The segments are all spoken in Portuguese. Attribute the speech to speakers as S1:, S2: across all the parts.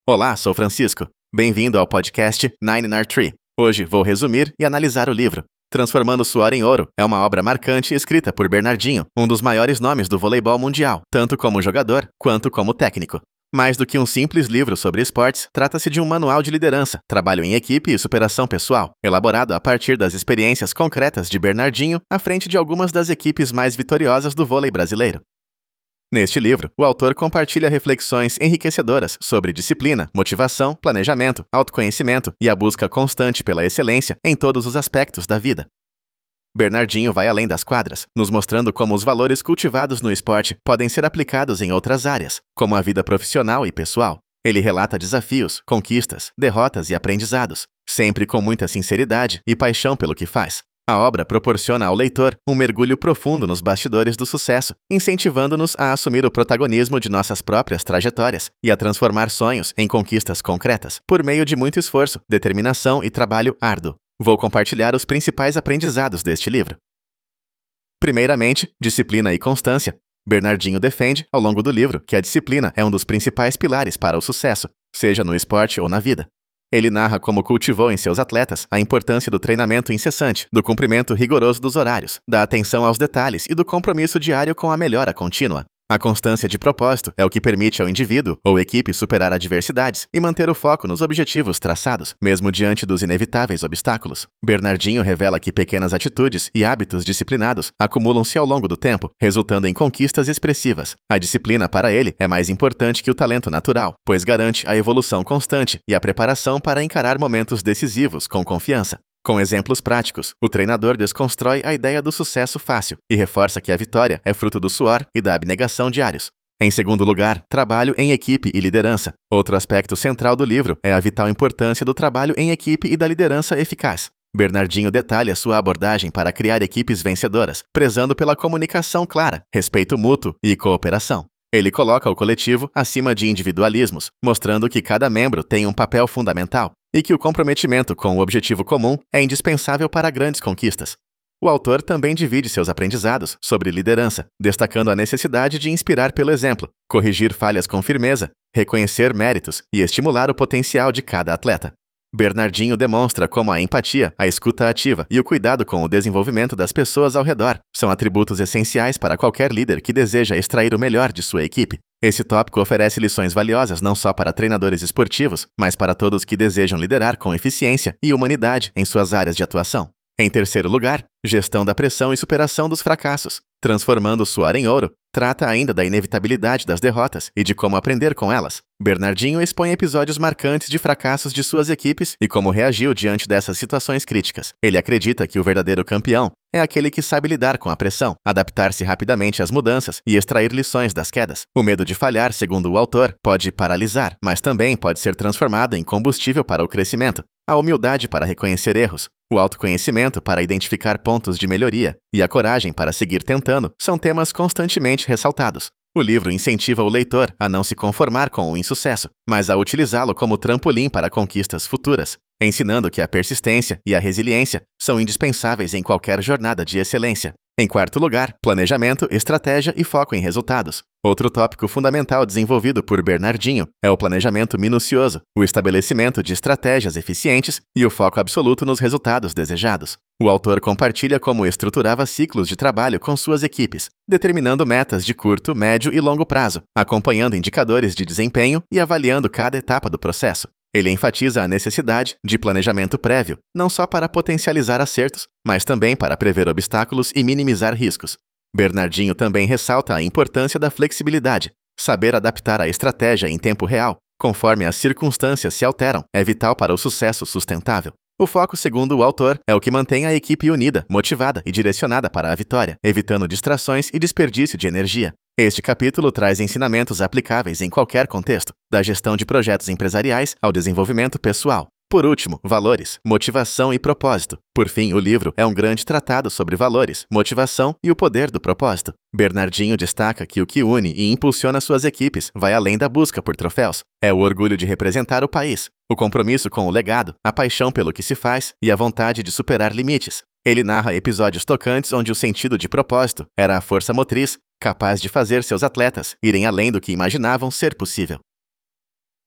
S1: Olá, sou Francisco. Bem-vindo ao podcast 9R3. Hoje vou resumir e analisar o livro. Transformando Suor em Ouro é uma obra marcante escrita por Bernardinho, um dos maiores nomes do voleibol mundial, tanto como jogador quanto como técnico. Mais do que um simples livro sobre esportes, trata-se de um manual de liderança, trabalho em equipe e superação pessoal, elaborado a partir das experiências concretas de Bernardinho à frente de algumas das equipes mais vitoriosas do vôlei brasileiro. Neste livro, o autor compartilha reflexões enriquecedoras sobre disciplina, motivação, planejamento, autoconhecimento e a busca constante pela excelência em todos os aspectos da vida. Bernardinho vai além das quadras, nos mostrando como os valores cultivados no esporte podem ser aplicados em outras áreas, como a vida profissional e pessoal. Ele relata desafios, conquistas, derrotas e aprendizados, sempre com muita sinceridade e paixão pelo que faz. A obra proporciona ao leitor um mergulho profundo nos bastidores do sucesso, incentivando-nos a assumir o protagonismo de nossas próprias trajetórias e a transformar sonhos em conquistas concretas, por meio de muito esforço, determinação e trabalho árduo. Vou compartilhar os principais aprendizados deste livro. Primeiramente, disciplina e constância. Bernardinho defende, ao longo do livro, que a disciplina é um dos principais pilares para o sucesso, seja no esporte ou na vida. Ele narra como cultivou em seus atletas a importância do treinamento incessante, do cumprimento rigoroso dos horários, da atenção aos detalhes e do compromisso diário com a melhora contínua. A constância de propósito é o que permite ao indivíduo ou equipe superar adversidades e manter o foco nos objetivos traçados, mesmo diante dos inevitáveis obstáculos. Bernardinho revela que pequenas atitudes e hábitos disciplinados acumulam-se ao longo do tempo, resultando em conquistas expressivas. A disciplina, para ele, é mais importante que o talento natural, pois garante a evolução constante e a preparação para encarar momentos decisivos com confiança. Com exemplos práticos, o treinador desconstrói a ideia do sucesso fácil e reforça que a vitória é fruto do suor e da abnegação diários. Em segundo lugar, trabalho em equipe e liderança. Outro aspecto central do livro é a vital importância do trabalho em equipe e da liderança eficaz. Bernardinho detalha sua abordagem para criar equipes vencedoras, prezando pela comunicação clara, respeito mútuo e cooperação. Ele coloca o coletivo acima de individualismos, mostrando que cada membro tem um papel fundamental e que o comprometimento com o objetivo comum é indispensável para grandes conquistas. O autor também divide seus aprendizados sobre liderança, destacando a necessidade de inspirar pelo exemplo, corrigir falhas com firmeza, reconhecer méritos e estimular o potencial de cada atleta. Bernardinho demonstra como a empatia, a escuta ativa e o cuidado com o desenvolvimento das pessoas ao redor são atributos essenciais para qualquer líder que deseja extrair o melhor de sua equipe. Esse tópico oferece lições valiosas não só para treinadores esportivos, mas para todos que desejam liderar com eficiência e humanidade em suas áreas de atuação. Em terceiro lugar, gestão da pressão e superação dos fracassos. Transformando Suor em Ouro, trata ainda da inevitabilidade das derrotas e de como aprender com elas. Bernardinho expõe episódios marcantes de fracassos de suas equipes e como reagiu diante dessas situações críticas. Ele acredita que o verdadeiro campeão é aquele que sabe lidar com a pressão, adaptar-se rapidamente às mudanças e extrair lições das quedas. O medo de falhar, segundo o autor, pode paralisar, mas também pode ser transformado em combustível para o crescimento. A humildade para reconhecer erros, o autoconhecimento para identificar pontos de melhoria e a coragem para seguir tentando são temas constantemente ressaltados. O livro incentiva o leitor a não se conformar com o insucesso, mas a utilizá-lo como trampolim para conquistas futuras, ensinando que a persistência e a resiliência são indispensáveis em qualquer jornada de excelência. Em quarto lugar, planejamento, estratégia e foco em resultados. Outro tópico fundamental desenvolvido por Bernardinho é o planejamento minucioso, o estabelecimento de estratégias eficientes e o foco absoluto nos resultados desejados. O autor compartilha como estruturava ciclos de trabalho com suas equipes, determinando metas de curto, médio e longo prazo, acompanhando indicadores de desempenho e avaliando cada etapa do processo. Ele enfatiza a necessidade de planejamento prévio, não só para potencializar acertos, mas também para prever obstáculos e minimizar riscos. Bernardinho também ressalta a importância da flexibilidade. Saber adaptar a estratégia em tempo real, conforme as circunstâncias se alteram, é vital para o sucesso sustentável. O foco, segundo o autor, é o que mantém a equipe unida, motivada e direcionada para a vitória, evitando distrações e desperdício de energia. Este capítulo traz ensinamentos aplicáveis em qualquer contexto, da gestão de projetos empresariais ao desenvolvimento pessoal. Por último, valores, motivação e propósito. Por fim, o livro é um grande tratado sobre valores, motivação e o poder do propósito. Bernardinho destaca que o que une e impulsiona suas equipes vai além da busca por troféus. É o orgulho de representar o país, o compromisso com o legado, a paixão pelo que se faz e a vontade de superar limites. Ele narra episódios tocantes onde o sentido de propósito era a força motriz, capaz de fazer seus atletas irem além do que imaginavam ser possível.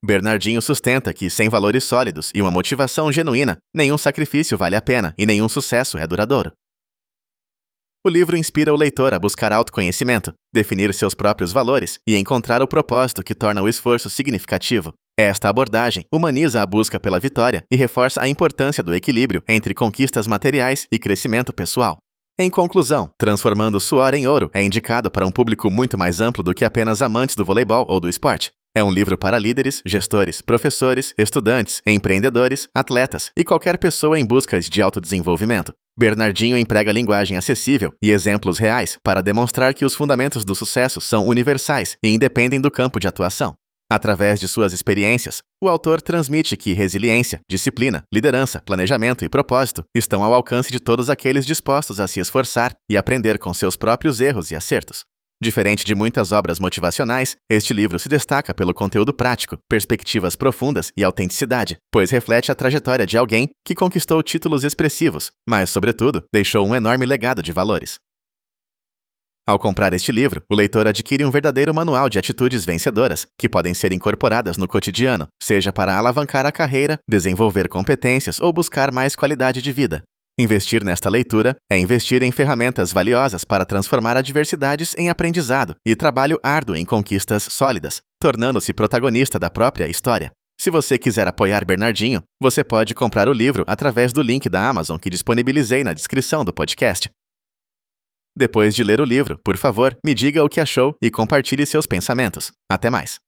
S1: Bernardinho sustenta que, sem valores sólidos e uma motivação genuína, nenhum sacrifício vale a pena e nenhum sucesso é duradouro. O livro inspira o leitor a buscar autoconhecimento, definir seus próprios valores e encontrar o propósito que torna o esforço significativo. Esta abordagem humaniza a busca pela vitória e reforça a importância do equilíbrio entre conquistas materiais e crescimento pessoal. Em conclusão, Transformando Suor em Ouro é indicado para um público muito mais amplo do que apenas amantes do voleibol ou do esporte. É um livro para líderes, gestores, professores, estudantes, empreendedores, atletas e qualquer pessoa em busca de autodesenvolvimento. Bernardinho emprega linguagem acessível e exemplos reais para demonstrar que os fundamentos do sucesso são universais e independem do campo de atuação. Através de suas experiências, o autor transmite que resiliência, disciplina, liderança, planejamento e propósito estão ao alcance de todos aqueles dispostos a se esforçar e aprender com seus próprios erros e acertos. Diferente de muitas obras motivacionais, este livro se destaca pelo conteúdo prático, perspectivas profundas e autenticidade, pois reflete a trajetória de alguém que conquistou títulos expressivos, mas, sobretudo, deixou um enorme legado de valores. Ao comprar este livro, o leitor adquire um verdadeiro manual de atitudes vencedoras, que podem ser incorporadas no cotidiano, seja para alavancar a carreira, desenvolver competências ou buscar mais qualidade de vida. Investir nesta leitura é investir em ferramentas valiosas para transformar adversidades em aprendizado e trabalho árduo em conquistas sólidas, tornando-se protagonista da própria história. Se você quiser apoiar Bernardinho, você pode comprar o livro através do link da Amazon que disponibilizei na descrição do podcast. Depois de ler o livro, por favor, me diga o que achou e compartilhe seus pensamentos. Até mais!